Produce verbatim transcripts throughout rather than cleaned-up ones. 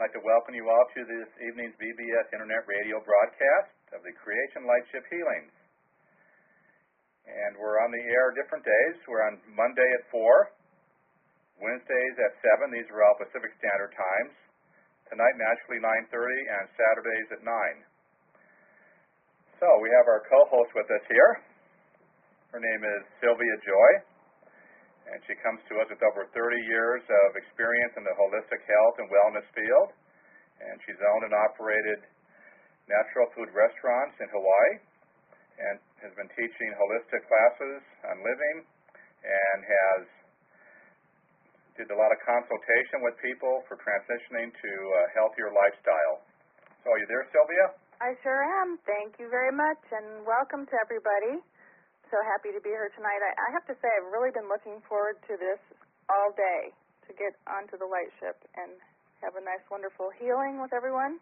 I'd like to welcome you all to this evening's V B S Internet Radio broadcast of the Creation Lightship Healings. And we're on the air different days. We're on Monday at four, Wednesdays at seven. These are all Pacific Standard Times. Tonight, naturally, nine thirty, and Saturdays at nine. So we have our co-host with us here. Her name is Sylvia Joy, and she comes to us with over thirty years of experience in the holistic health and wellness field. And she's owned and operated natural food restaurants in Hawaii and has been teaching holistic classes on living and has did a lot of consultation with people for transitioning to a healthier lifestyle. So are you there, Sylvia? I sure am. Thank you very much, and welcome to everybody. So happy to be here tonight. I, I have to say I've really been looking forward to this all day, to get onto the Lightship and have a nice, wonderful healing with everyone.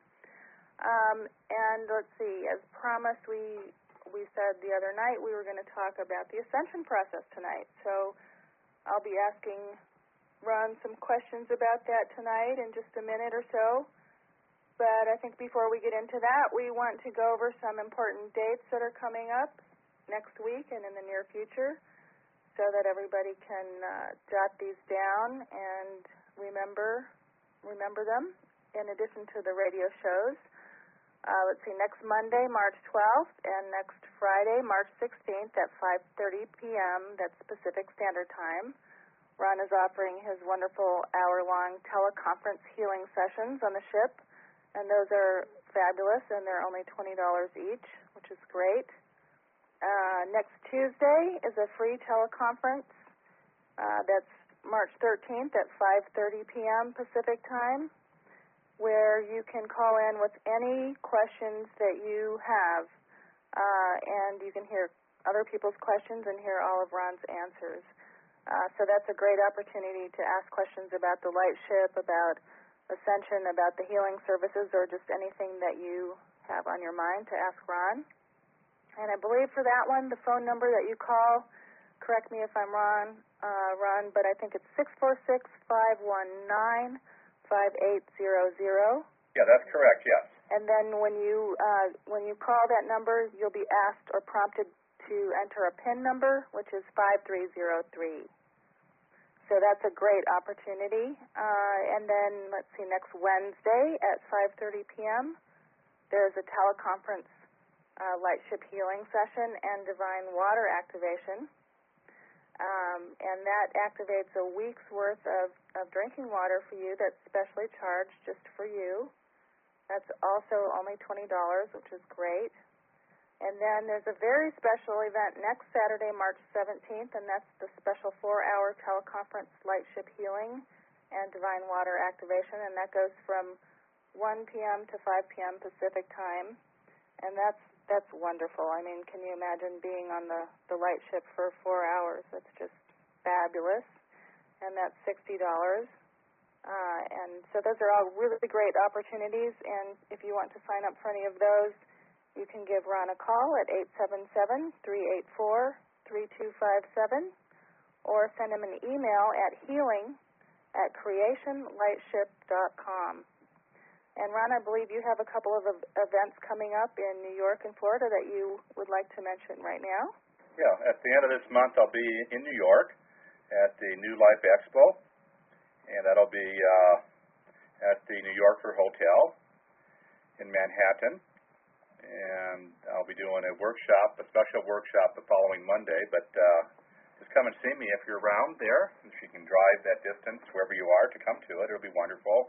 Um, and let's see, as promised, we we said the other night we were going to talk about the ascension process tonight. So I'll be asking Ron some questions about that tonight in just a minute or so. But I think before we get into that, we want to go over some important dates that are coming up next week and in the near future so that everybody can uh, jot these down and remember remember them in addition to the radio shows. Uh, let's see, next Monday, March twelfth, and next Friday, March sixteenth at five thirty p.m. That's Pacific Standard Time. Ron is offering his wonderful hour-long teleconference healing sessions on the ship, and those are fabulous, and they're only twenty dollars each, which is great. Uh, next Tuesday is a free teleconference. Uh, that's March thirteenth at five thirty p.m. Pacific Time, where you can call in with any questions that you have, uh, and you can hear other people's questions and hear all of Ron's answers. Uh, so that's a great opportunity to ask questions about the Lightship, about Ascension, about the healing services, or just anything that you have on your mind to ask Ron. And I believe for that one, the phone number that you call, correct me if I'm wrong, uh, Ron, but I think it's six four six, five one nine, five eight zero zero. Yeah, that's correct, yes. And then when you uh, when you call that number, you'll be asked or prompted to enter a PIN number, which is five three zero three. So that's a great opportunity. Uh, and then, let's see, next Wednesday at five thirty p.m., there's a teleconference uh, Lightship healing session and divine water activation. Um, and that activates a week's worth of, of drinking water for you that's specially charged just for you. That's also only twenty dollars, which is great. And then there's a very special event next Saturday, March seventeenth, and that's the special four-hour teleconference Lightship healing and divine water activation, and that goes from one p.m. to five p.m. Pacific time. And that's that's wonderful. I mean, can you imagine being on the, the Lightship for four hours? That's just fabulous. And that's sixty dollars. Uh, and so those are all really great opportunities, and if you want to sign up for any of those, you can give Ron a call at eight seven seven, three eight four, three two five seven or send him an email at healing at creation lightship dot com. And Ron, I believe you have a couple of events coming up in New York and Florida that you would like to mention right now. Yeah, at the end of this month I'll be in New York at the New Life Expo, and that'll be uh, at the New Yorker Hotel in Manhattan. And I'll be doing a workshop, a special workshop the following Monday, but uh, just come and see me if you're around there. If you can drive that distance, wherever you are, to come to it, it'll be wonderful.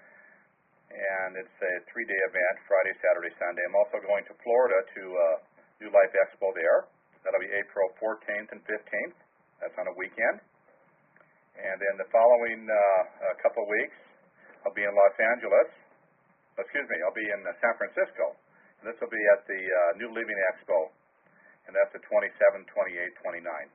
And it's a three-day event, Friday, Saturday, Sunday. I'm also going to Florida to uh, New Life Expo there. That'll be April fourteenth and fifteenth. That's on a weekend. And then the following uh, a couple of weeks, I'll be in Los Angeles. Excuse me, I'll be in uh, San Francisco. This will be at the uh, New Living Expo, and that's the twenty-seventh, twenty-eighth, twenty-ninth.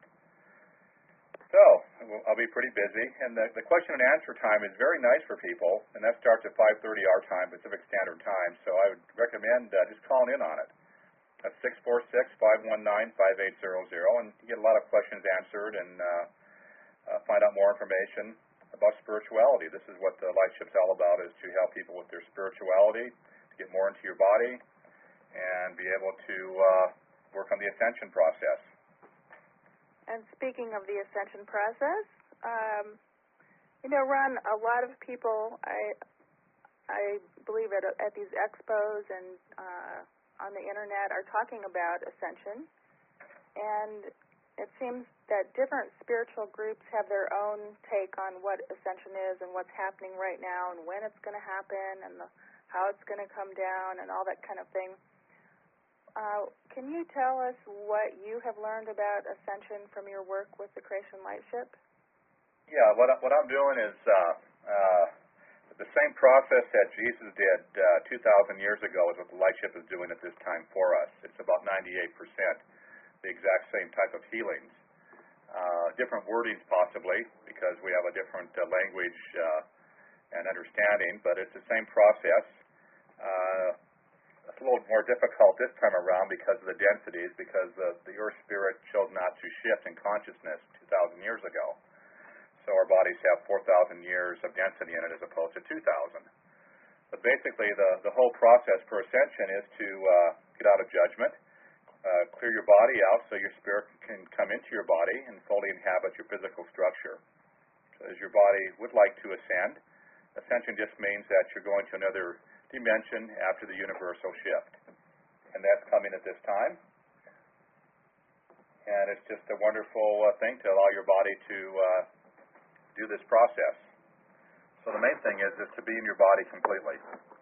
So I'll be pretty busy, and the, the question and answer time is very nice for people, and that starts at five thirty our time, Pacific Standard Time. So I would recommend uh, just calling in on it. That's six four six, five one nine, five eight zero zero, and you get a lot of questions answered and uh, uh, find out more information. about spirituality. This is what the Lightship's all about, is to help people with their spirituality, to get more into your body, and be able to uh, work on the ascension process. And speaking of the ascension process, um, you know, Ron, a lot of people, I I believe at, at these expos and uh, on the internet are talking about ascension, and it seems that different spiritual groups have their own take on what ascension is and what's happening right now and when it's going to happen and the, how it's going to come down and all that kind of thing. Uh, can you tell us what you have learned about ascension from your work with the Creation Lightship? Yeah, what, I, what I'm doing is uh, uh, the same process that Jesus did uh, two thousand years ago is what the Lightship is doing at this time for us. It's about ninety-eight percent the exact same type of healings. Uh, different wordings possibly, because we have a different uh, language uh, and understanding, but it's the same process. Uh, It's a little more difficult this time around because of the densities, because the, the Earth Spirit chose not to shift in consciousness two thousand years ago. So our bodies have four thousand years of density in it as opposed to two thousand. But basically the, the whole process for ascension is to uh, get out of judgment, uh, clear your body out so your spirit can come into your body and fully inhabit your physical structure. So as your body would like to ascend, ascension just means that you're going to another dimension after the universal shift. And that's coming at this time. And it's just a wonderful uh, thing to allow your body to uh, do this process. So the main thing is, is to be in your body completely.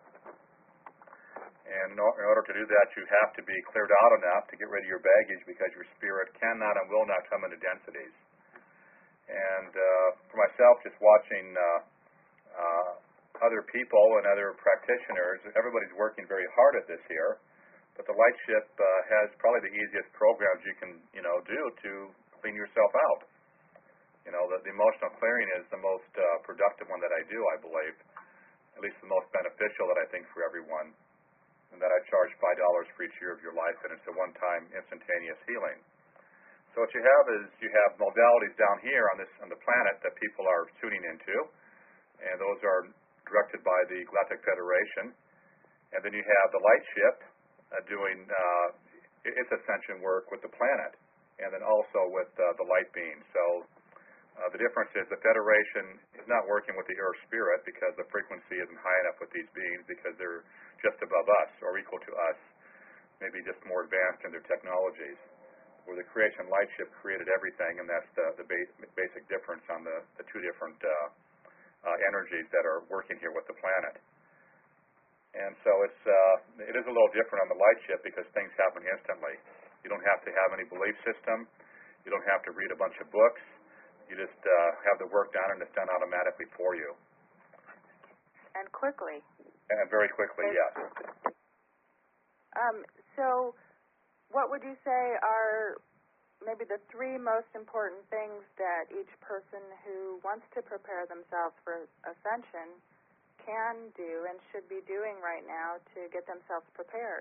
And in order to do that, you have to be cleared out enough to get rid of your baggage, because your spirit cannot and will not come into densities. And uh, for myself, just watching uh, uh, other people and other practitioners, everybody's working very hard at this here, but the Lightship uh, has probably the easiest programs you can, you know, do to clean yourself out. You know, the, the emotional clearing is the most uh, productive one that I do, I believe, at least the most beneficial that I think for everyone, and that I charge five dollars for each year of your life, and it's a one-time instantaneous healing. So what you have is you have modalities down here on this on the planet that people are tuning into, and those are directed by the Galactic Federation. And then you have the Lightship uh, doing uh, its ascension work with the planet, and then also with uh, the light beam. So uh, the difference is the Federation is not working with the Earth Spirit because the frequency isn't high enough with these beings, because they're just above us or equal to us, maybe just more advanced in their technologies. Where the Creation Lightship created everything, and that's the, the ba- basic difference on the, the two different uh, Uh, energies that are working here with the planet. And so it's uh, it is a little different on the Lightship because things happen instantly. You don't have to have any belief system. You don't have to read a bunch of books. You just uh, have the work done, and it's done automatically for you. And quickly. And very quickly, yes. Um, so what would you say are maybe the three most important things that each person who wants to prepare themselves for ascension can do and should be doing right now to get themselves prepared?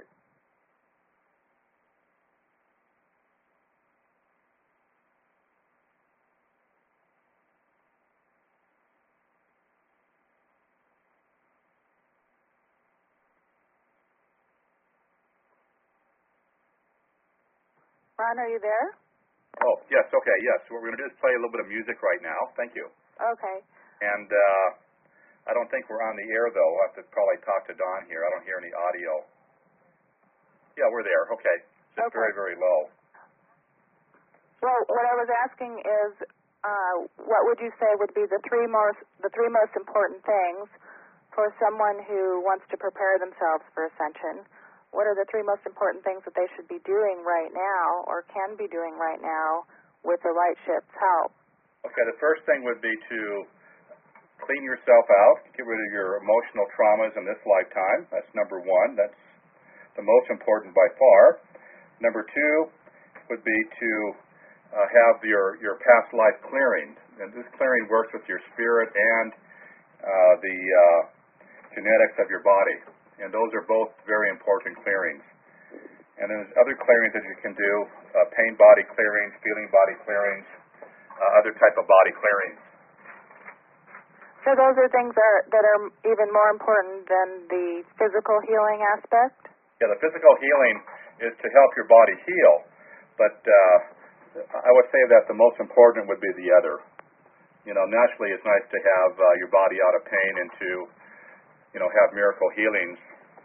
Ron, are you there? Oh, yes, okay, yes. What we're going to do is play a little bit of music right now. Thank you. Okay. And uh, I don't think we're on the air, though. I'll have to probably talk to Don here. I don't hear any audio. Yeah, we're there. Okay. It's just okay. very, very low. Well, what I was asking is, uh, what would you say would be the three most the three most important things for someone who wants to prepare themselves for ascension? What are the three most important things that they should be doing right now or can be doing right now with the Lightship's help? Okay, the first thing would be to clean yourself out, get rid of your emotional traumas in this lifetime. That's number one. That's the most important by far. Number two would be to uh, have your, your past life clearing. And this clearing works with your spirit and uh, the uh, genetics of your body. And those are both very important clearings. And then there's other clearings that you can do, uh, pain body clearings, feeling body clearings, uh, other type of body clearings. So those are things that are, that are even more important than the physical healing aspect? Yeah, the physical healing is to help your body heal, but uh, I would say that the most important would be the other. You know, naturally it's nice to have uh, your body out of pain and to, you know, have miracle healings.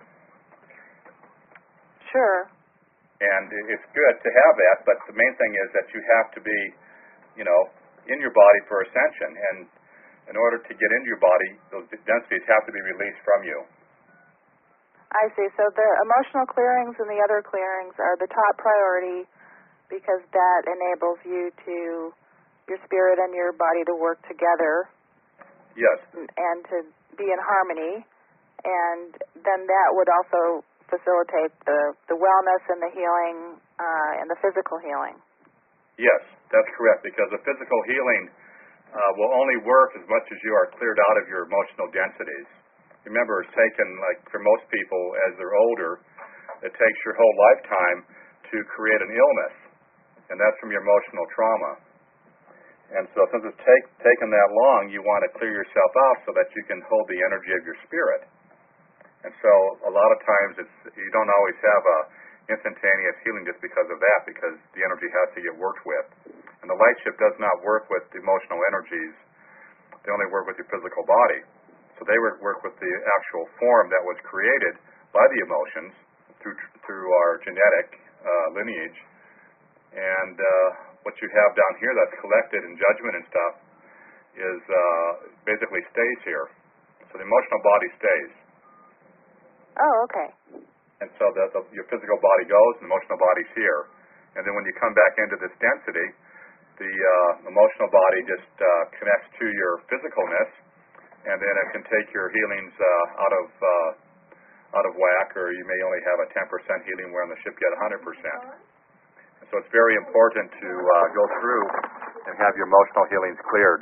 Sure. And it's good to have that, but the main thing is that you have to be, you know, in your body for ascension. And in order to get into your body, those densities have to be released from you. I see. So the emotional clearings and the other clearings are the top priority because that enables you to, your spirit and your body to work together. Yes. And to be in harmony. And then that would also facilitate the, the wellness and the healing uh, and the physical healing. Yes, that's correct, because the physical healing uh, will only work as much as you are cleared out of your emotional densities. Remember, it's taken, like for most people, as they're older, it takes your whole lifetime to create an illness, and that's from your emotional trauma. And so since it's take, taken that long, you want to clear yourself out so that you can hold the energy of your spirit. And so a lot of times it's you don't always have a instantaneous healing just because of that, because the energy has to get worked with. And the light ship does not work with emotional energies. They only work with your physical body. So they would work with the actual form that was created by the emotions through through our genetic uh, lineage. And uh, what you have down here that's collected in judgment and stuff is uh, basically stays here. So the emotional body stays. Oh, okay. And so the, the, your physical body goes, and the emotional body's here. And then when you come back into this density, the uh, emotional body just uh, connects to your physicalness, and then it can take your healings uh, out of uh, out of whack, or you may only have a ten percent healing, where on the ship you get one hundred percent. And so it's very important to uh, go through and have your emotional healings cleared.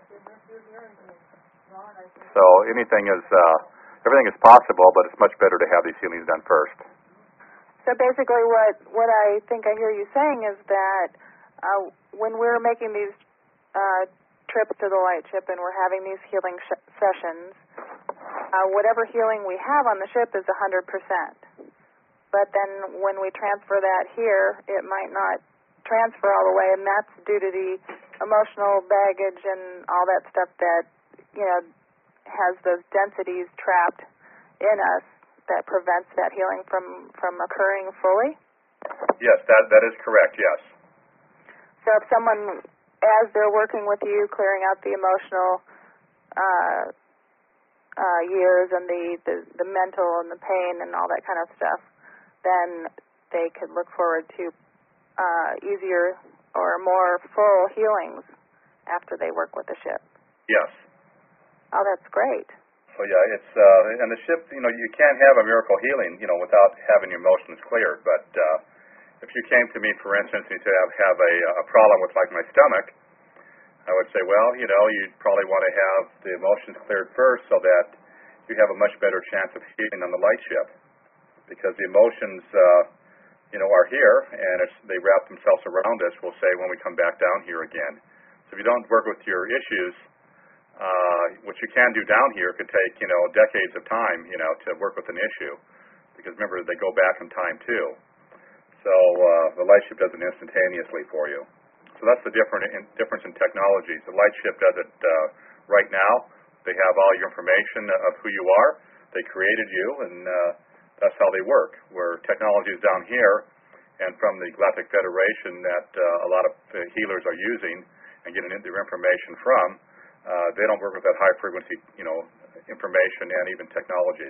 So anything is... Uh, Everything is possible, but it's much better to have these healings done first. So basically what, what I think I hear you saying is that uh, when we're making these uh, trips to the light ship and we're having these healing sh- sessions, uh, whatever healing we have on the ship is one hundred percent. But then when we transfer that here, it might not transfer all the way, and that's due to the emotional baggage and all that stuff that, you know, has those densities trapped in us that prevents that healing from, from occurring fully? Yes, that that is correct, yes. So if someone, as they're working with you, clearing out the emotional uh, uh, years and the, the, the mental and the pain and all that kind of stuff, then they could look forward to uh, easier or more full healings after they work with the ship. Yes. Oh, that's great. So yeah, it's uh, and the ship. You know, you can't have a miracle healing, you know, without having your emotions cleared. But uh, if you came to me, for instance, and you said I have a, a problem with like my stomach, I would say, well, you know, you'd probably want to have the emotions cleared first, so that you have a much better chance of healing on the light ship, because the emotions, uh, you know, are here, and it's, they wrap themselves around us. We'll say when we come back down here again. So if you don't work with your issues. Uh, what you can do down here could take, you know, decades of time, you know, to work with an issue, because remember, they go back in time too. So uh, the light ship does it instantaneously for you. So that's the different in, difference in technologies. The light ship does it uh, right now. They have all your information of who you are. They created you, and uh, that's how they work. Where technology is down here, and from the Galactic Federation that uh, a lot of uh, healers are using and getting their information from. Uh, they don't work with that high-frequency, you know, information and even technologies.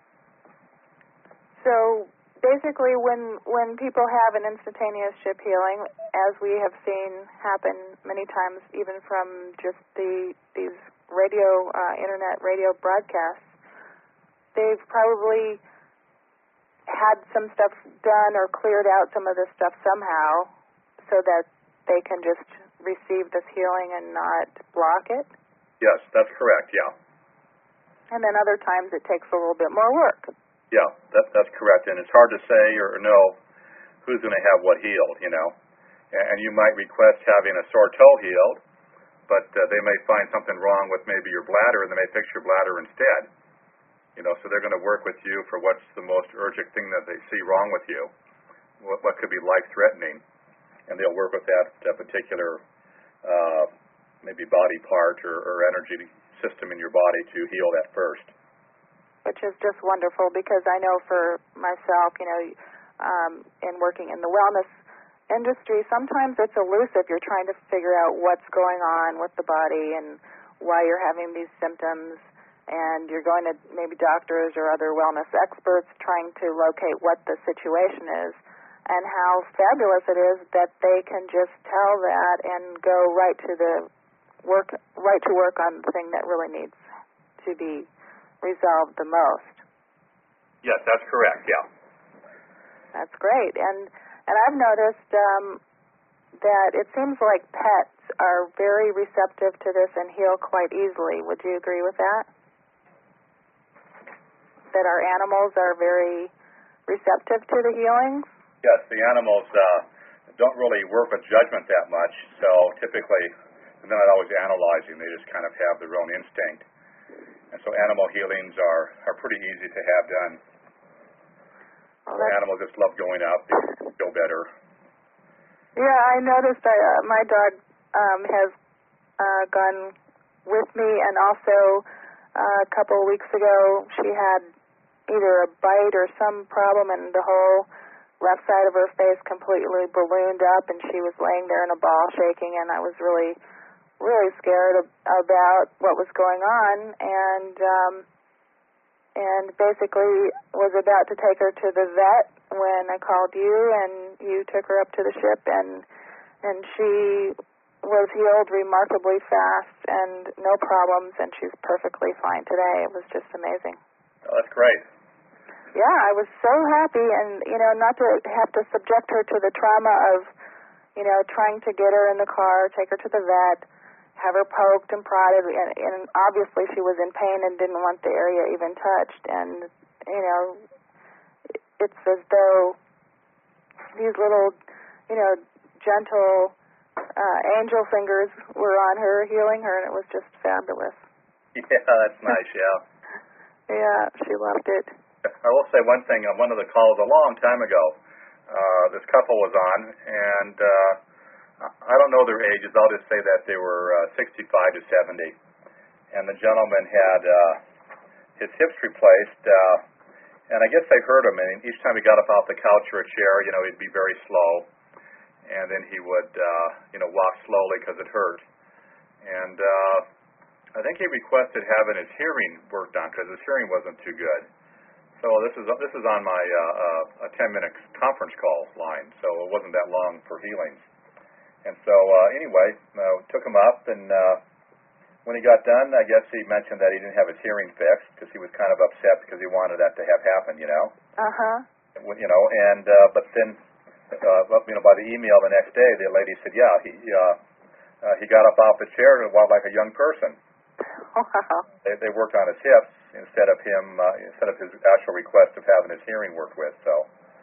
So basically, when when people have an instantaneous ship healing, as we have seen happen many times, even from just the these radio, uh, internet radio broadcasts, they've probably had some stuff done or cleared out some of this stuff somehow, so that they can just receive this healing and not block it. Yes, that's correct, yeah. And then other times it takes a little bit more work. Yeah, that, that's correct. And it's hard to say or know who's going to have what healed, you know. And, and you might request having a sore toe healed, but uh, they may find something wrong with maybe your bladder, and they may fix your bladder instead. You know, so they're going to work with you for what's the most urgent thing that they see wrong with you, what, what could be life-threatening, and they'll work with that uh, particular uh, maybe body part or, or energy system in your body to heal that first. Which is just wonderful, because I know for myself, you know, um, in working in the wellness industry, sometimes it's elusive. You're trying to figure out what's going on with the body and why you're having these symptoms, and you're going to maybe doctors or other wellness experts trying to locate what the situation is, and how fabulous it is that they can just tell that and go right to the work, right to work on the thing that really needs to be resolved the most. Yes, that's correct, yeah. That's great. And and I've noticed um, that it seems like pets are very receptive to this and heal quite easily. Would you agree with that? That our animals are very receptive to the healings? Yes, the animals uh, don't really work with judgment that much, so typically they're not always analyzing. They just kind of have their own instinct. And so animal healings are, are pretty easy to have done. Well, so animals just love going up. They feel better. Yeah, I noticed I, uh, my dog um, has uh, gone with me, and also uh, a couple of weeks ago she had either a bite or some problem, and the whole left side of her face completely ballooned up, and she was laying there in a ball shaking, and I was really, really scared ab- about what was going on, and um, and basically was about to take her to the vet when I called you, and you took her up to the ship, and and she was healed remarkably fast and no problems, and she's perfectly fine today. It was just amazing. Oh, that's great. Yeah, I was so happy, and, you know, not to have to subject her to the trauma of, you know, trying to get her in the car, take her to the vet, have her poked and prodded, and, and obviously she was in pain and didn't want the area even touched, and, you know, it's as though these little, you know, gentle uh, angel fingers were on her, healing her, and it was just fabulous. Yeah, that's nice, yeah. Yeah, she loved it. I will say one thing. On one of the calls a long time ago, uh, this couple was on, and uh, I don't know their ages. I'll just say that they were uh, sixty-five to seventy, and the gentleman had uh, his hips replaced, uh, and I guess they hurt him, and each time he got up off the couch or a chair, you know, he'd be very slow, and then he would, uh, you know, walk slowly because it hurt, and uh, I think he requested having his hearing worked on because his hearing wasn't too good. So this is this is on my uh, uh, a ten minute conference call line, so it wasn't that long for healings. And so uh, anyway, uh, took him up, and uh, when he got done, I guess he mentioned that he didn't have his hearing fixed because he was kind of upset because he wanted that to have happened, you know. Uh huh. You know, and uh, but then, uh, you know, by the email the next day, the lady said, yeah, he uh, uh, he got up off the chair and walked like a young person. Wow. They, they worked on his hips instead of him, uh, instead of his actual request of having his hearing worked with. So.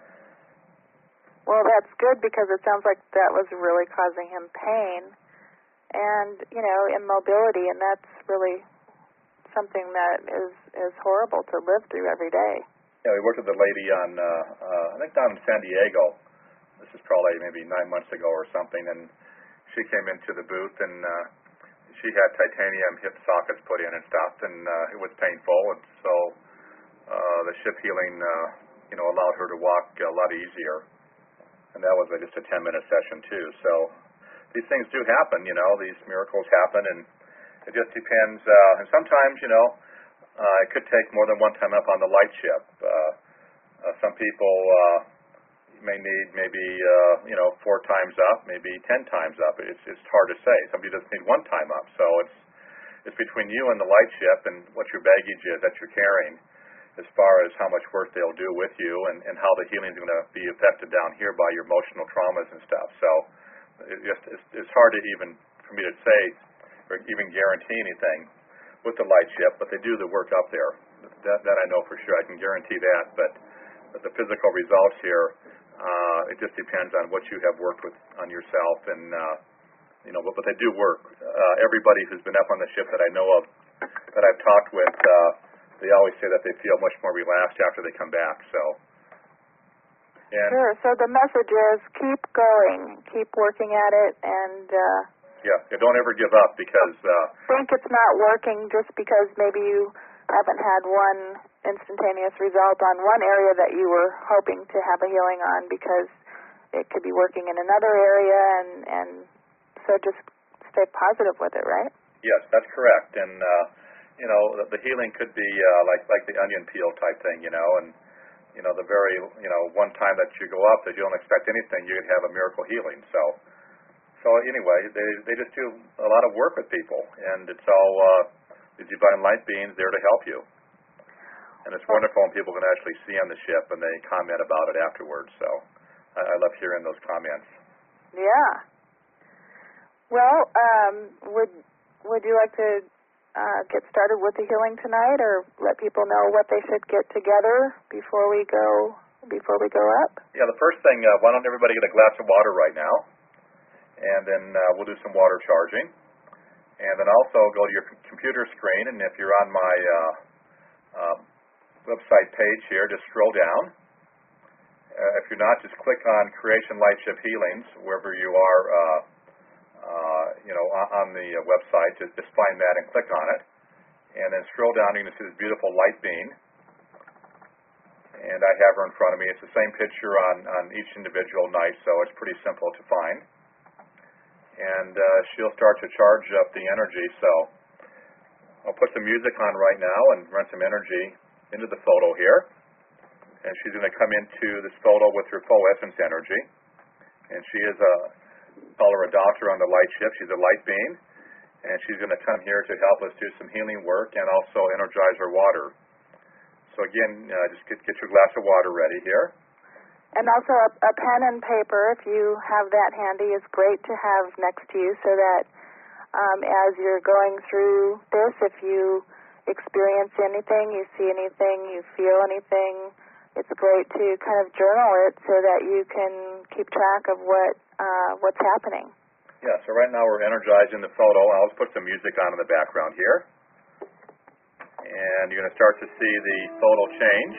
Well, that's good because it sounds like that was really causing him pain and, you know, immobility, and that's really something that is is horrible to live through every day. Yeah, we worked with a lady on, uh, uh, I think down in San Diego. This is probably maybe nine months ago or something, and she came into the booth and. Uh, She had titanium hip sockets put in and stuff, and uh, it was painful, and so uh, the ship healing, uh, you know, allowed her to walk a lot easier, and that was uh, just a ten minute session too. So these things do happen, you know, these miracles happen, and it just depends. Uh, and sometimes, you know, uh, it could take more than one time up on the light ship. Uh, uh, some people. Uh, may need maybe, uh, you know, four times up, maybe ten times up. It's it's hard to say. Somebody just need one time up. So it's it's between you and the light ship and what your baggage is that you're carrying as far as how much work they'll do with you and, and how the healing is going to be affected down here by your emotional traumas and stuff. So it just it's, it's hard to even, for me to say or even guarantee anything with the light ship, but they do the work up there. That, that I know for sure. I can guarantee that. But, but the physical results here, Uh, it just depends on what you have worked with on yourself and uh, you know, but, but they do work. Uh, everybody who's been up on the ship that I know of, that I've talked with, uh, they always say that they feel much more relaxed after they come back. So, and sure. So the message is keep going, keep working at it, and uh, yeah, yeah, don't ever give up because uh, think it's not working just because maybe you haven't had one instantaneous result on one area that you were hoping to have a healing on, because it could be working in another area, and and so just stay positive with it, right? yes, that's correct. And uh, you know, the, the healing could be uh, like like the onion peel type thing, you know, and you know, the very you know one time that you go up that you don't expect anything, you could have a miracle healing. So, so anyway, they they just do a lot of work with people, and it's all uh, the divine light beings there to help you. And it's wonderful when people can actually see on the ship and they comment about it afterwards. So, I, I love hearing those comments. Yeah. Well, um, would would you like to uh, get started with the healing tonight, or let people know what they should get together before we go before we go up? Yeah, the first thing, uh, why don't everybody get a glass of water right now, and then uh, we'll do some water charging, and then also go to your c- computer screen, and if you're on my uh, uh, website page here, just scroll down. Uh, if you're not, just click on Creation Lightship Healings wherever you are. Uh, Uh, you know, on, on the uh, website, just, just find that and click on it, and then scroll down. You can see this beautiful light beam, and I have her in front of me. It's the same picture on, on each individual night, so it's pretty simple to find. And uh, she'll start to charge up the energy. So I'll put some music on right now and run some energy into the photo here, and she's going to come into this photo with her full essence energy, and she is a call her a doctor on the light ship. She's a light being, and she's going to come here to help us do some healing work and also energize our water. So again, uh, just get, get your glass of water ready here. And also a, a pen and paper, if you have that handy, is great to have next to you, so that um, as you're going through this, if you experience anything, you see anything, you feel anything, it's great to kind of journal it so that you can keep track of what uh, what's happening. Yeah, so right now we're energizing the photo. I'll just put some music on in the background here. And you're going to start to see the photo change.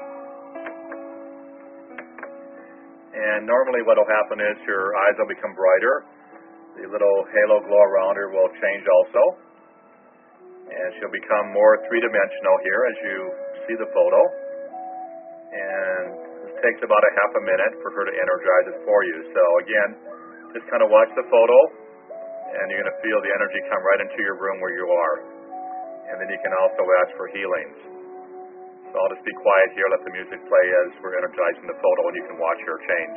And normally what will happen is your eyes will become brighter. The little halo glow around her will change also. And she'll become more three-dimensional here as you see the photo. And it takes about a half a minute for her to energize it for you. So again, just kind of watch the photo, and you're going to feel the energy come right into your room where you are. And then you can also ask for healings. So I'll just be quiet here, let the music play as we're energizing the photo, and you can watch her change.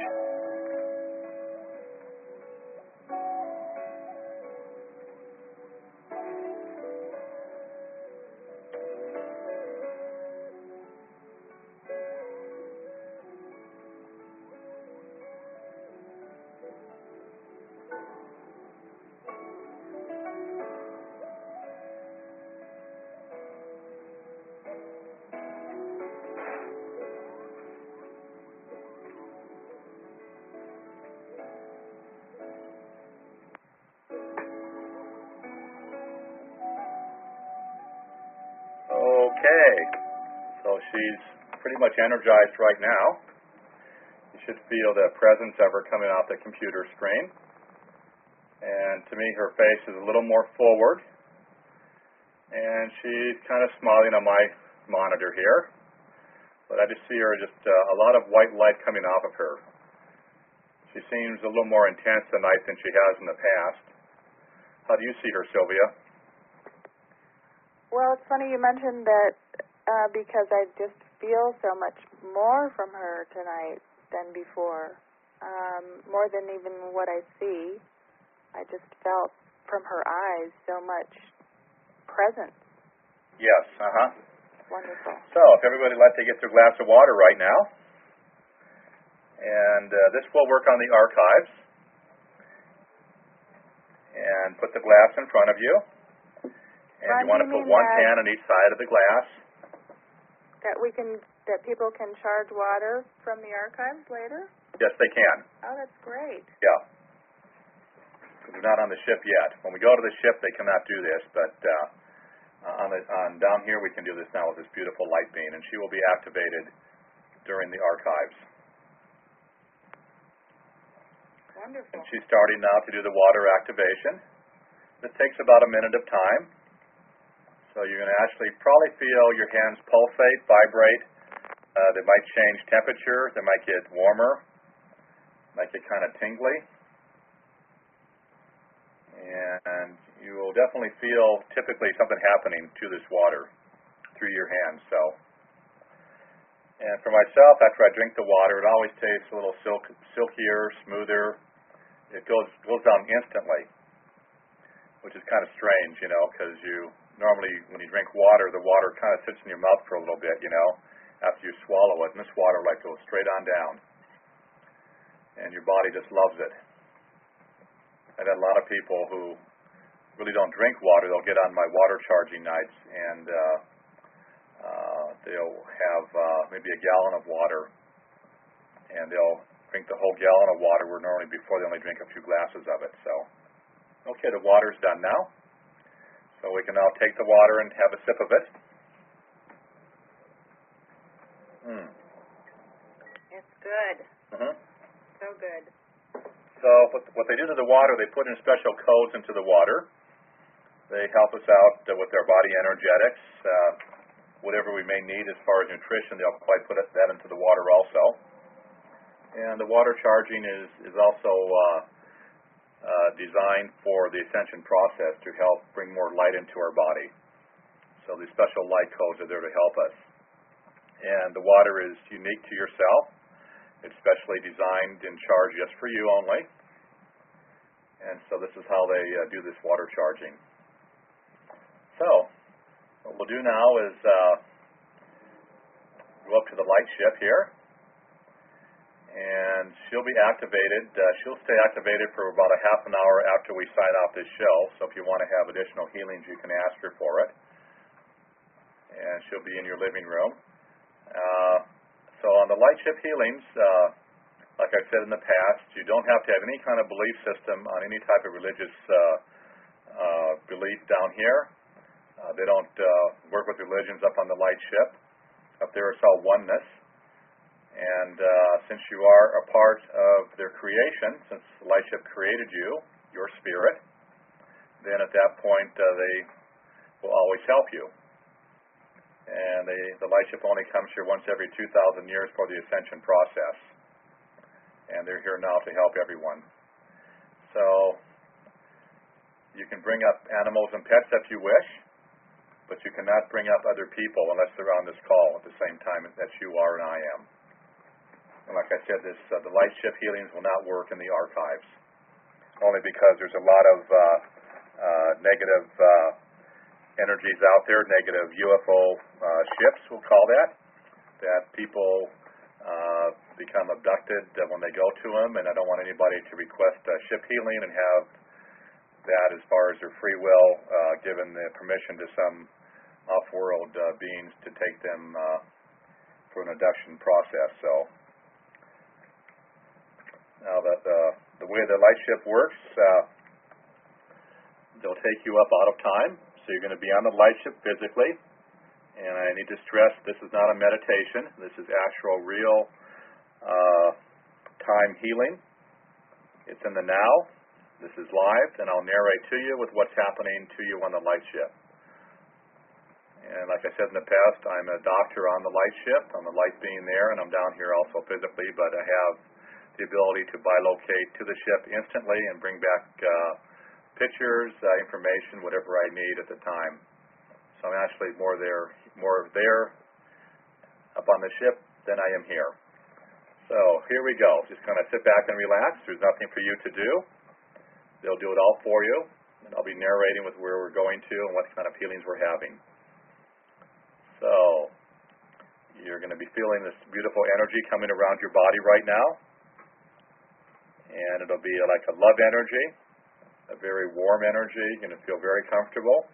Okay, so she's pretty much energized right now. You should feel the presence of her coming off the computer screen. And to me, her face is a little more forward. And she's kind of smiling on my monitor here. But I just see her just uh, a lot of white light coming off of her. She seems a little more intense tonight than she has in the past. How do you see her, Sylvia? Well, it's funny you mentioned that uh, because I just feel so much more from her tonight than before, um, more than even what I see. I just felt from her eyes so much presence. Yes, uh-huh. Wonderful. So, if everybody would like to get their glass of water right now, and uh, this will work on the archives, and put the glass in front of you. And Ron, you want to you put mean one that- hand on each side of the glass. That we can, that people can charge water from the archives later? Yes, they can. Oh, that's great. Yeah. because we're not on the ship yet. When we go to the ship, they cannot do this, but uh, on, the, on down here we can do this now with this beautiful light beam, and she will be activated during the archives. Wonderful. And she's starting now to do the water activation. This takes about a minute of time. So you're going to actually probably feel your hands pulsate, vibrate. Uh, they might change temperature. They might get warmer. Might get kind of tingly. And you will definitely feel typically something happening to this water through your hands. So, and for myself, after I drink the water, it always tastes a little silk, silkier, smoother. It goes goes down instantly, which is kind of strange, you know, because you normally when you drink water, the water kind of sits in your mouth for a little bit, you know, after you swallow it, and this water like goes straight on down, and your body just loves it. I've had a lot of people who really don't drink water. They'll get on my water charging nights, and uh, uh, they'll have uh, maybe a gallon of water, and they'll drink the whole gallon of water where normally before they only drink a few glasses of it. So, okay, the water's done now. So we can now take the water and have a sip of it. Mm. It's good. Mm-hmm. So good. So what, what they do to the water, they put in special codes into the water. They help us out uh, with our body energetics. Uh, whatever we may need as far as nutrition, they'll probably put that into the water also. And the water charging is, is also uh, uh, designed for the ascension process to help bring more light into our body. So these special light codes are there to help us. And the water is unique to yourself. It's specially designed and charged just for you only. And so this is how they uh, do this water charging. So what we'll do now is uh, go up to the light ship here. And she'll be activated. Uh, she'll stay activated for about a half an hour after we sign off this show. So if you want to have additional healings, you can ask her for it. And she'll be in your living room. Uh, so on the light ship healings, uh, like I've said in the past, you don't have to have any kind of belief system on any type of religious uh, uh, belief down here. Uh, they don't uh, work with religions up on the light ship. Up there it's all oneness. And uh, since you are a part of their creation, since the light ship created you, your spirit, then at that point uh, they will always help you. And they, the light ship only comes here once every two thousand years for the ascension process. And they're here now to help everyone. So you can bring up animals and pets if you wish, but you cannot bring up other people unless they're on this call at the same time that you are and I am. And like I said, this uh, the light ship healings will not work in the archives, only because there's a lot of uh, uh, negative uh, energies out there, negative U F O uh, ships, we'll call that, that people uh, become abducted uh, when they go to them, and I don't want anybody to request uh, ship healing and have that as far as their free will uh, given the permission to some off-world uh, beings to take them uh, for an abduction process. So. Now, the, the, the way the light ship works, uh, they'll take you up out of time. So you're going to be on the light ship physically. And I need to stress, this is not a meditation. This is actual, real uh, time healing. It's in the now. This is live, and I'll narrate to you with what's happening to you on the light ship. And like I said in the past, I'm a doctor on the light ship. I'm a light being there, and I'm down here also physically, but I have the ability to bilocate to the ship instantly and bring back uh, pictures, uh, information, whatever I need at the time. So I'm actually more there, more there up on the ship than I am here. So here we go. Just kind of sit back and relax. There's nothing for you to do. They'll do it all for you, and I'll be narrating with where we're going to and what kind of feelings we're having. So you're going to be feeling this beautiful energy coming around your body right now. And it'll be like a love energy, a very warm energy. You're going to feel very comfortable.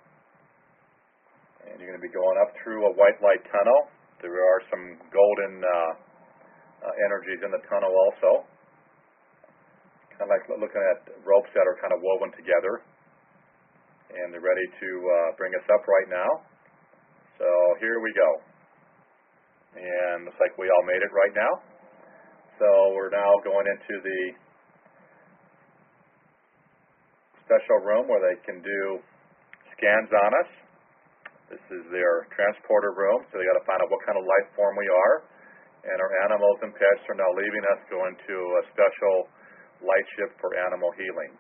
And you're going to be going up through a white light tunnel. There are some golden uh, uh, energies in the tunnel also. kind of like looking at ropes that are kind of woven together, and they're ready to uh, bring us up right now. So here we go. And looks like we all made it right now. So we're now going into the special room where they can do scans on us. This is their transporter room, so they got to find out what kind of life form we are. And our animals and pets are now leaving us, going to a special light ship for animal healing.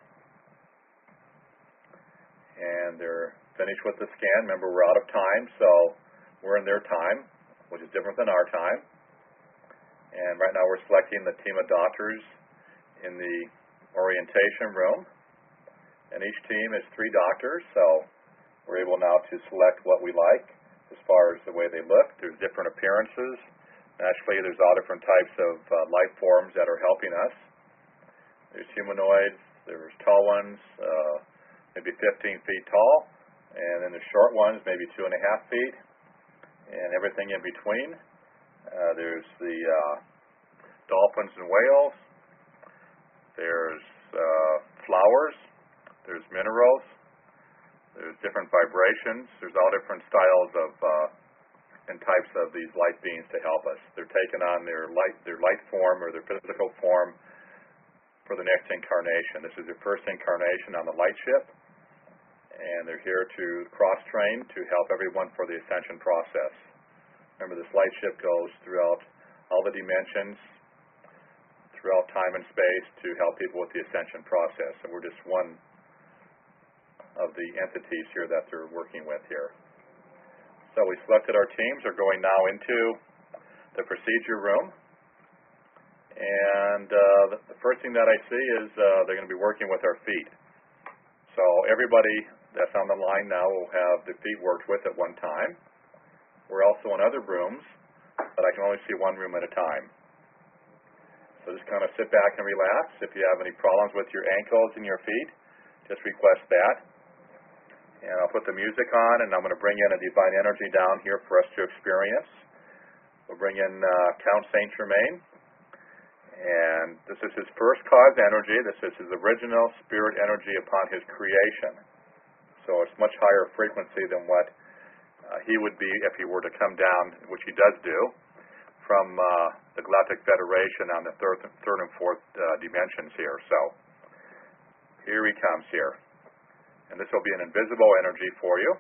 And they're finished with the scan. Remember, we're out of time, so we're in their time, which is different than our time. And right now we're selecting the team of doctors in the orientation room. And each team is three doctors, so we're able now to select what we like as far as the way they look. There's different appearances. Actually, there's all different types of uh, life forms that are helping us. There's humanoids, there's tall ones, uh, maybe fifteen feet tall, and then there's short ones, maybe two and a half feet, and everything in between. Uh, there's the uh, dolphins and whales. There's uh, flowers. There's minerals. There's different vibrations. There's all different styles of uh, and types of these light beings to help us. They're taking on their light, their light form or their physical form for the next incarnation. This is their first incarnation on the light ship, and they're here to cross-train to help everyone for the ascension process. Remember, this light ship goes throughout all the dimensions, throughout time and space, to help people with the ascension process. And we're just one of the entities here that they're working with here. So we selected our teams. They're going now into the procedure room. And uh, the, the first thing that I see is uh, they're going to be working with our feet. So everybody that's on the line now will have the feet worked with at one time. We're also in other rooms, but I can only see one room at a time. So just kind of sit back and relax. If you have any problems with your ankles and your feet, just request that. And I'll put the music on, and I'm going to bring in a divine energy down here for us to experience. We'll bring in uh, Count Saint Germain. And this is his first cause energy. This is his original spirit energy upon his creation. So it's much higher frequency than what uh, he would be if he were to come down, which he does do, from uh, the Galactic Federation on the third, third and fourth uh, dimensions here. So here he comes here. And this will be an invisible energy for you.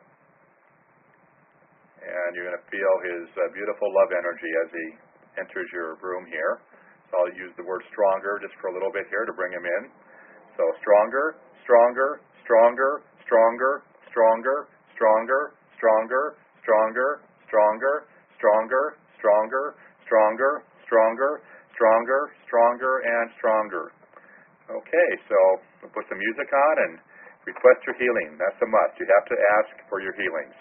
And you're going to feel his uh, beautiful love energy as he enters your room here. So I'll use the word stronger just for a little bit here to bring him in. So stronger, stronger, stronger, stronger, stronger, stronger, stronger, stronger, stronger, stronger, stronger, stronger, stronger, stronger, stronger, and stronger. Okay, so we'll put some music on and request your healing. That's a must. You have to ask for your healings.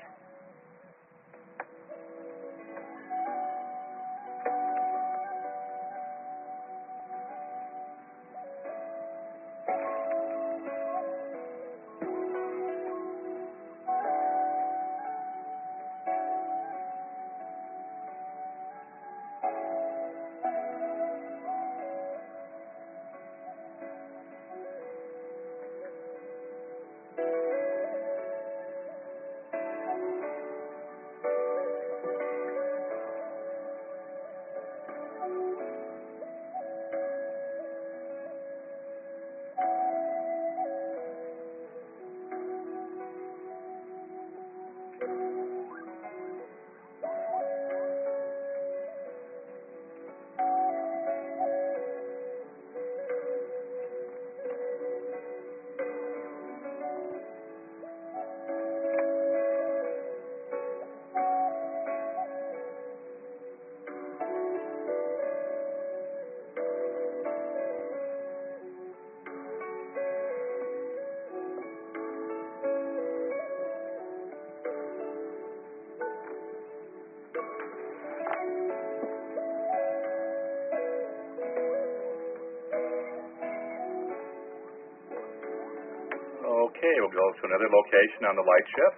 Okay, we'll go to another location on the light ship.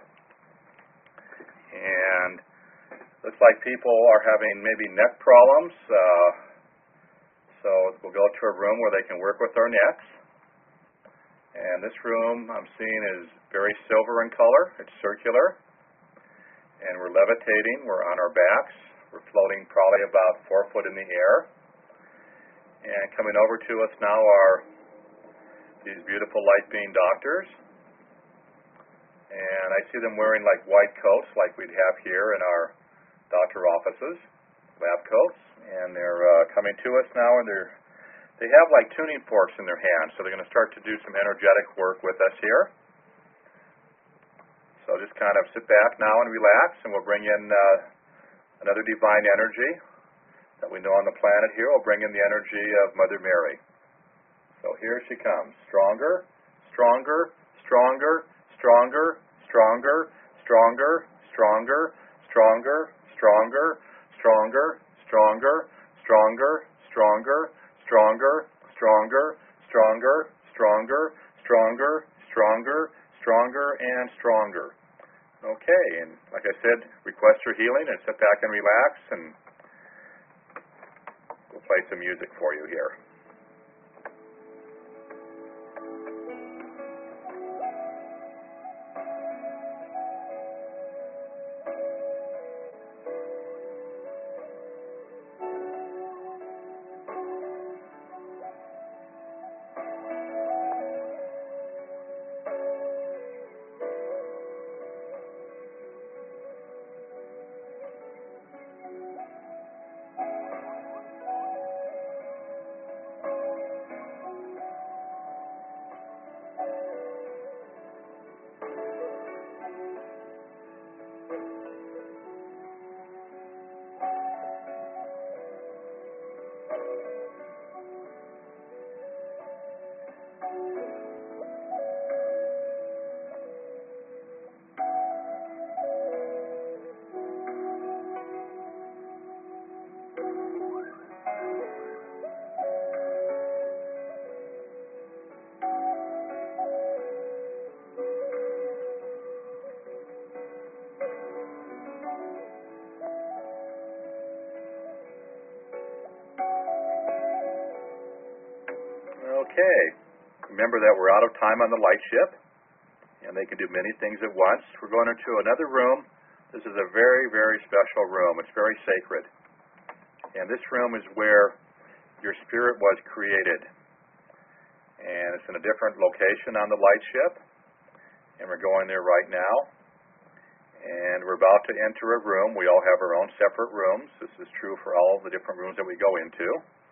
And looks like people are having maybe neck problems. Uh, so we'll go to a room where they can work with our necks. And this room I'm seeing is very silver in color. It's circular. And we're levitating. We're on our backs. We're floating probably about four foot in the air. And coming over to us now are these beautiful light being doctors. And I see them wearing like white coats like we'd have here in our doctor offices, lab coats. And they're uh, coming to us now, and they're they have like tuning forks in their hands, so they're going to start to do some energetic work with us here. So just kind of sit back now and relax, and we'll bring in uh, another divine energy that we know on the planet here. We'll bring in the energy of Mother Mary. So here she comes. Stronger, stronger, stronger, stronger, stronger, stronger, stronger, stronger, stronger, stronger, stronger, stronger, stronger, stronger, stronger, stronger, stronger, stronger, stronger, stronger, and stronger. Okay, and like I said, request for healing, and sit back and relax, and we'll play some music for you here. Okay, remember that we're out of time on the light ship, and they can do many things at once. We're going into another room. This is a very, very special room. It's very sacred. And this room is where your spirit was created. And it's in a different location on the light ship, and we're going there right now. And we're about to enter a room. We all have our own separate rooms. This is true for all the different rooms that we go into.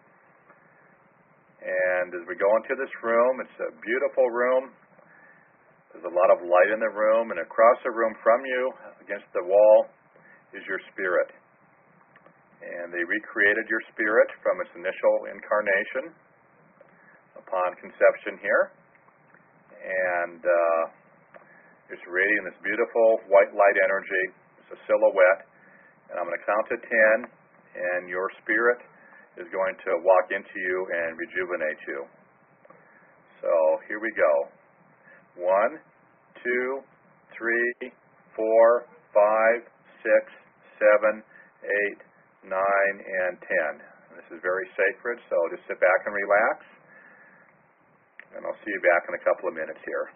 And as we go into this room, it's a beautiful room. There's a lot of light in the room, and across the room from you, against the wall, is your spirit. And they recreated your spirit from its initial incarnation upon conception here. And uh, it's radiating this beautiful white light energy. It's a silhouette. And I'm going to count to ten, and your spirit is going to walk into you and rejuvenate you. So here we go. One, two, three, four, five, six, seven, eight, nine, and ten. This is very sacred, so just sit back and relax, and I'll see you back in a couple of minutes here.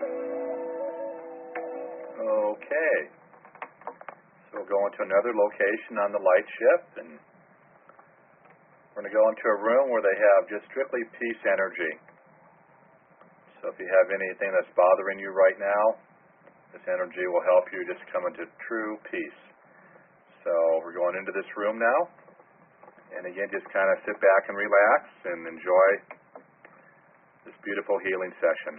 Okay. So we'll go into another location on the light ship, and we're going to go into a room where they have just strictly peace energy. So if you have anything that's bothering you right now, this energy will help you just come into true peace. So we're going into this room now. And again, just kind of sit back and relax and enjoy this beautiful healing session.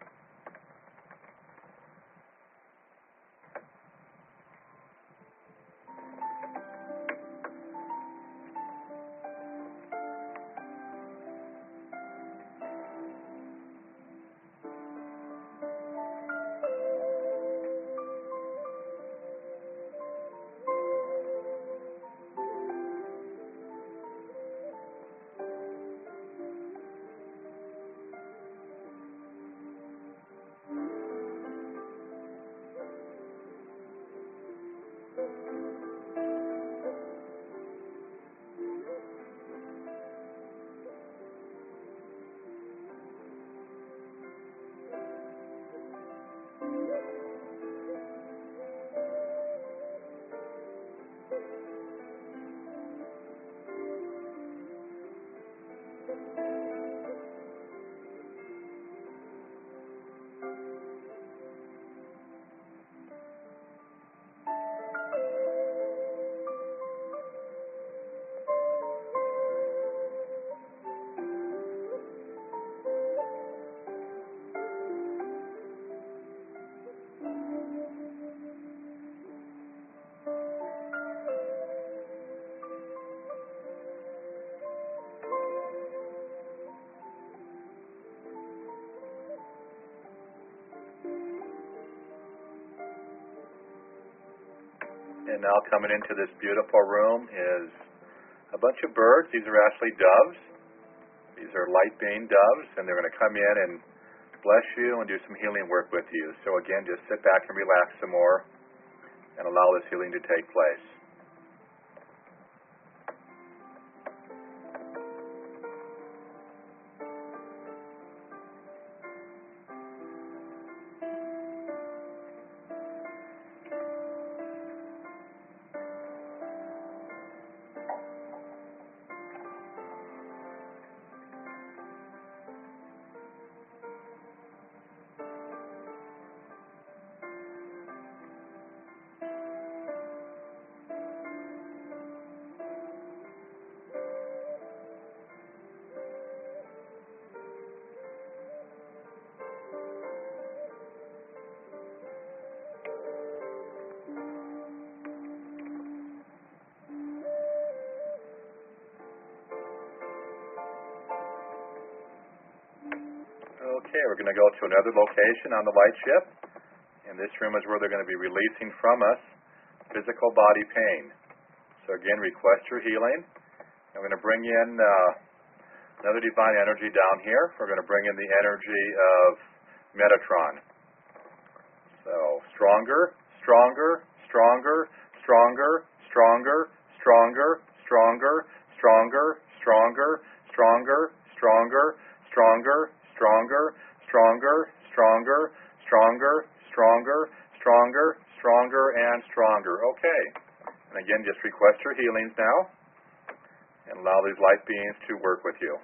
And now coming into this beautiful room is a bunch of birds. These are actually doves. These are light being doves, and they're going to come in and bless you and do some healing work with you. So again, just sit back and relax some more and allow this healing to take place. Okay, we're going to go to another location on the light ship, and this room is where they're going to be releasing from us physical body pain. So again, request your healing. I'm going to bring in uh, another divine energy down here. We're going to bring in the energy of Metatron. So stronger, stronger, stronger, stronger, stronger, stronger, stronger, stronger, stronger, stronger, stronger, stronger, stronger, stronger, stronger, stronger, stronger, stronger, stronger, and stronger. Okay. And again, just request your healings now and allow these light beings to work with you.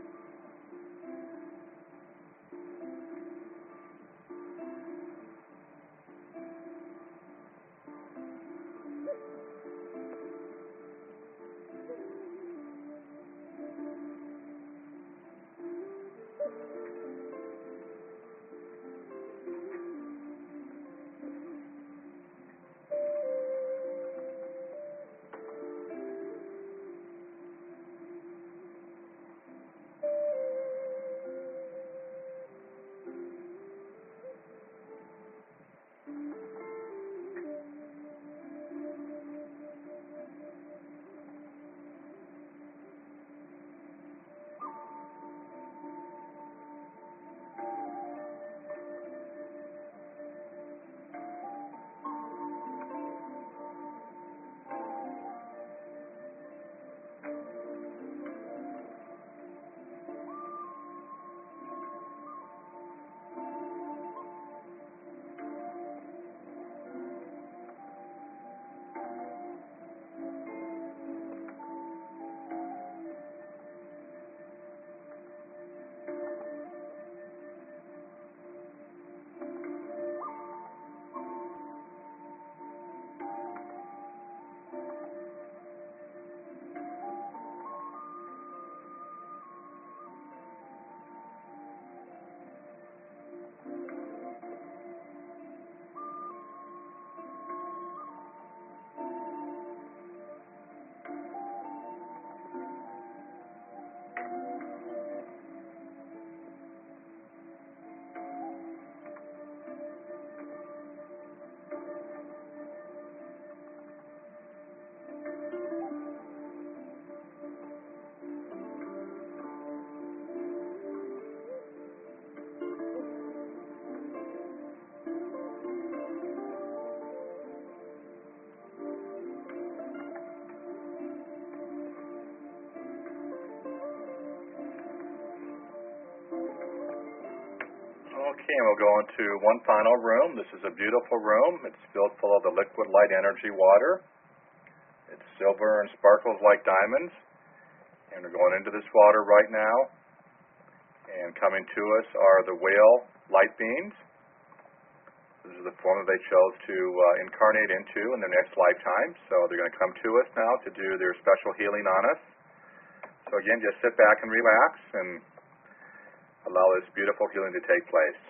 Okay, and we'll go into one final room. This is a beautiful room. It's filled full of the liquid light energy water. It's silver and sparkles like diamonds. And we're going into this water right now. And coming to us are the whale light beams. This is the form that they chose to uh, incarnate into in their next lifetime. So they're going to come to us now to do their special healing on us. So again, just sit back and relax and allow this beautiful healing to take place.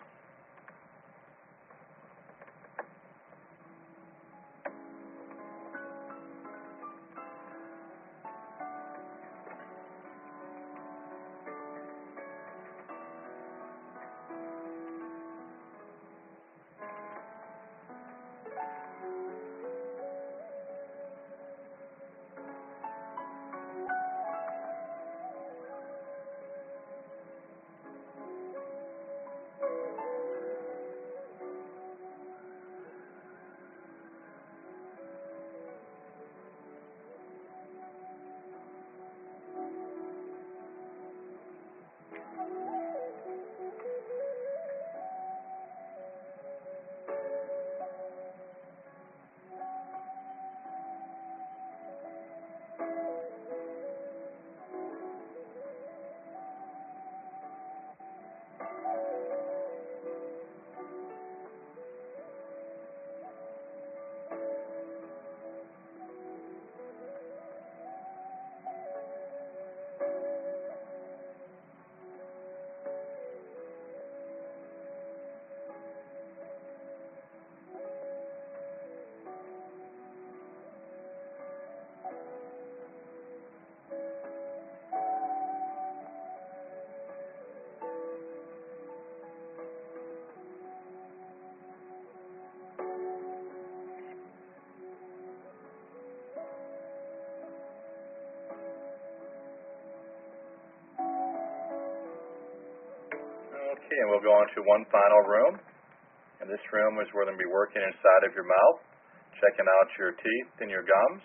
Okay, and we'll go on to one final room. And this room is where they're going to be working inside of your mouth, checking out your teeth and your gums.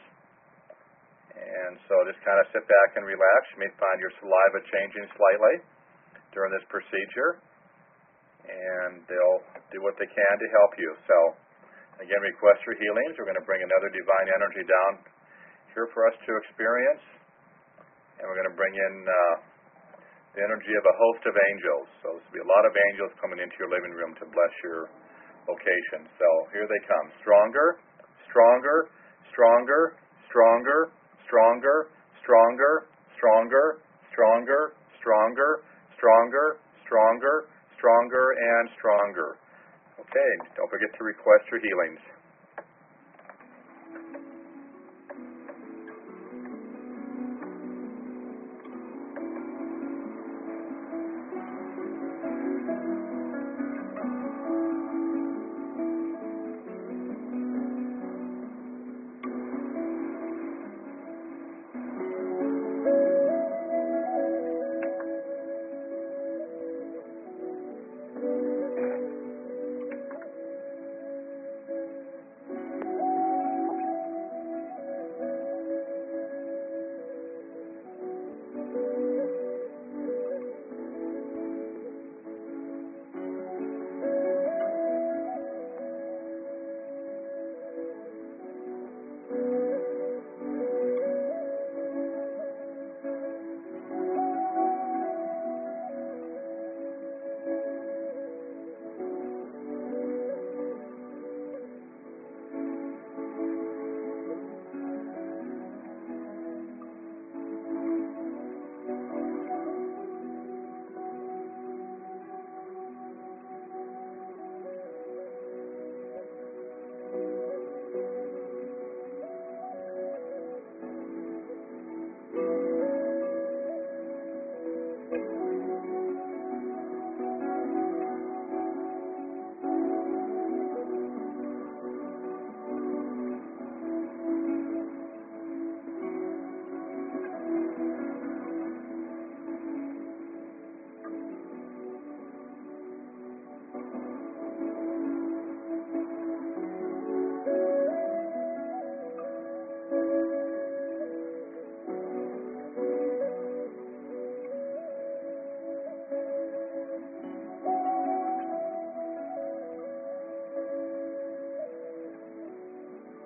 And so just kind of sit back and relax. You may find your saliva changing slightly during this procedure. And they'll do what they can to help you. So, again, request for healings. We're going to bring another divine energy down here for us to experience. And we're going to bring in uh, the energy of a host of angels. So this will be a lot of angels coming into your living room to bless your location. So here they come. Stronger, stronger, stronger, stronger, stronger, stronger, stronger, stronger, stronger, stronger, stronger, stronger, and stronger. Okay, don't forget to request your healings.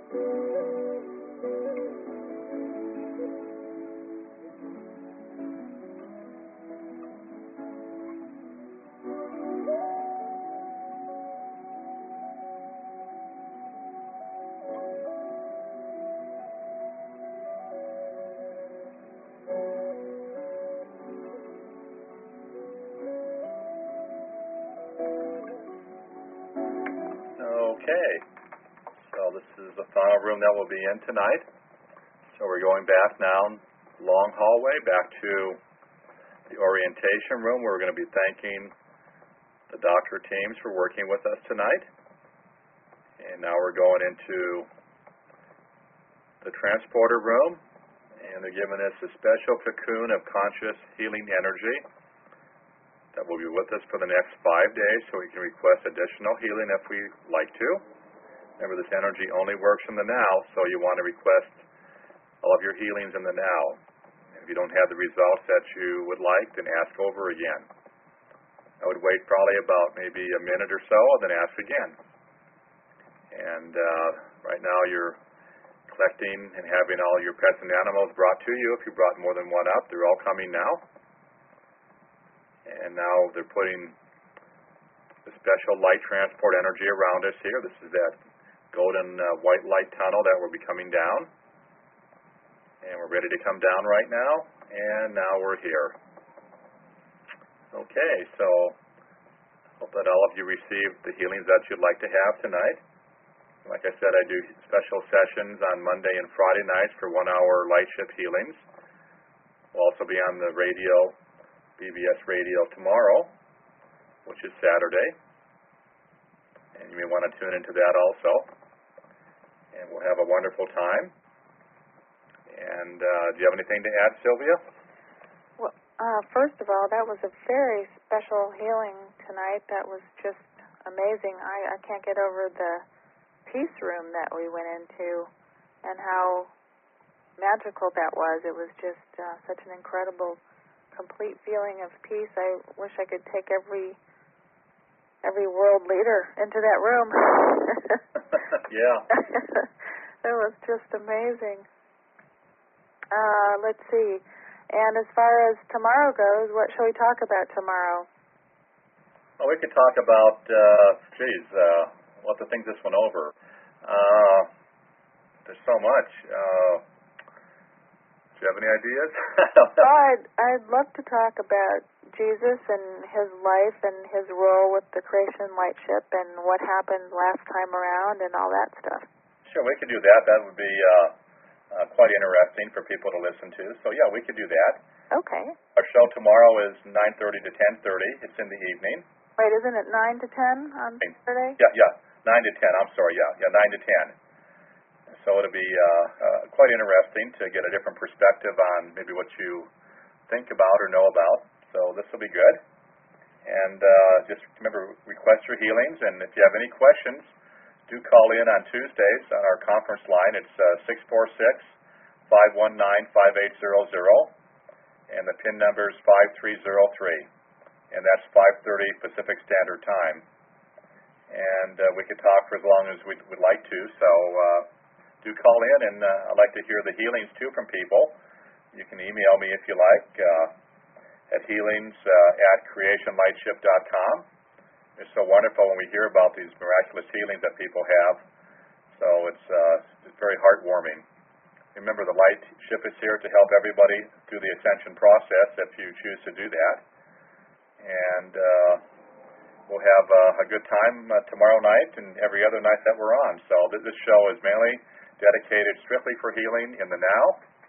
Okay, so this is the final room that we'll be in tonight. So we're going back now, long hallway, back to the orientation room where we're going to be thanking the doctor teams for working with us tonight. And now we're going into the transporter room, and they're giving us a special cocoon of conscious healing energy that will be with us for the next five days, so we can request additional healing if we like to. Remember, this energy only works in the now, so you want to request all of your healings in the now. If you don't have the results that you would like, then ask over again. I would wait probably about maybe a minute or so, and then ask again. And uh, right now you're collecting and having all your pets and animals brought to you. If you brought more than one up, they're all coming now. And now they're putting the special light transport energy around us here. This is that golden uh, white light tunnel that will be coming down. And we're ready to come down right now. And now we're here. Okay, so hope that all of you received the healings that you'd like to have tonight. Like I said, I do special sessions on Monday and Friday nights for one-hour light shift healings. We'll also be on the radio, B B S radio tomorrow, which is Saturday. And you may want to tune into that also. And we'll have a wonderful time. And uh, do you have anything to add, Sylvia? Well, uh, first of all, that was a very special healing tonight. That was just amazing. I, I can't get over the peace room that we went into and how magical that was. It was just uh, such an incredible, complete feeling of peace. I wish I could take every every world leader into that room. Yeah. It was just amazing. Uh, let's see. And as far as tomorrow goes, what shall we talk about tomorrow? Well, we could talk about, uh, geez, uh, we'll have to think this one over. Uh, there's so much. Uh, do you have any ideas? Oh, I'd, I'd love to talk about Jesus and his life and his role with the Creation Lightship and what happened last time around and all that stuff. Sure, we could do that. That would be uh, uh, quite interesting for people to listen to. So, yeah, we could do that. Okay. Our show tomorrow is nine thirty to ten thirty. It's in the evening. Wait, isn't it nine to ten on Saturday? Yeah, yeah, nine to ten. I'm sorry, yeah, yeah, nine to ten. So it'll be uh, uh, quite interesting to get a different perspective on maybe what you think about or know about. So this will be good. And uh, just remember, request your healings. And if you have any questions, do call in on Tuesdays on our conference line. It's uh, six four six, five one nine, five eight zero zero. And the PIN number is five three zero three. And that's five thirty Pacific Standard Time. And uh, we could talk for as long as we would like to. So uh, do call in, and uh, I'd like to hear the healings, too, from people. You can email me if you like uh, at healings uh, at creation lightship dot com. It's so wonderful when we hear about these miraculous healings that people have. So it's, uh, it's very heartwarming. Remember, the light ship is here to help everybody through the ascension process if you choose to do that. And uh, we'll have uh, a good time uh, tomorrow night and every other night that we're on. So th- this show is mainly dedicated strictly for healing in the now.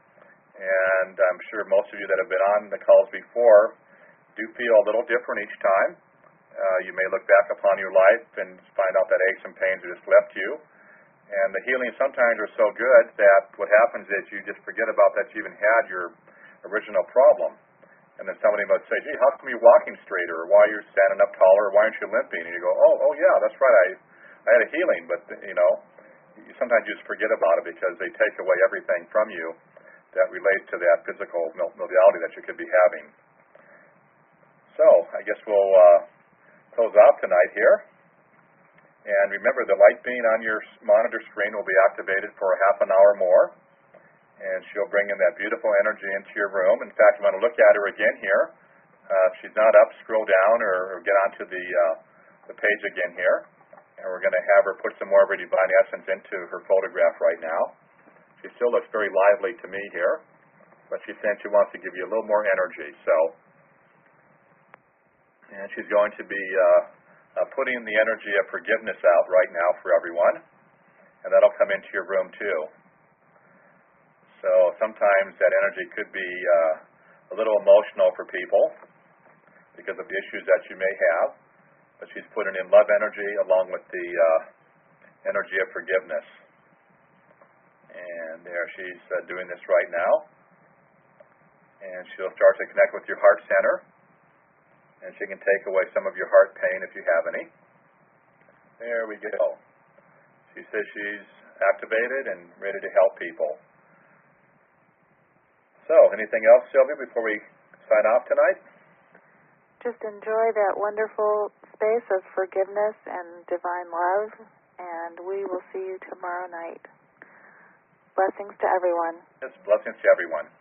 And I'm sure most of you that have been on the calls before do feel a little different each time. Uh, you may look back upon your life and find out that aches and pains have just left you. And the healings sometimes are so good that what happens is you just forget about that you even had your original problem. And then somebody might say, gee, how come you're walking straighter, or why you're standing up taller, or why aren't you limping? And you go, oh, oh yeah, that's right, I, I had a healing. But, you know, you sometimes just forget about it because they take away everything from you that relates to that physical modality that you could be having. So I guess we'll uh, close out tonight here. And remember, the light being on your monitor screen will be activated for a half an hour more, and she'll bring in that beautiful energy into your room. In fact, you want to look at her again here. Uh, if she's not up, scroll down or, or get onto the, uh, the page again here, and we're going to have her put some more of her divine essence into her photograph right now. She still looks very lively to me here, but she's saying she wants to give you a little more energy. So, and she's going to be uh, uh, putting the energy of forgiveness out right now for everyone, and that'll come into your room too. So sometimes that energy could be uh, a little emotional for people because of the issues that you may have, but she's putting in love energy along with the uh, energy of forgiveness. And there she's uh, doing this right now. And she'll start to connect with your heart center, and she can take away some of your heart pain if you have any. There we go. She says she's activated and ready to help people. So, anything else, Sylvia, before we sign off tonight? Just enjoy that wonderful space of forgiveness and divine love, and we will see you tomorrow night. Blessings to everyone. Yes, blessings to everyone.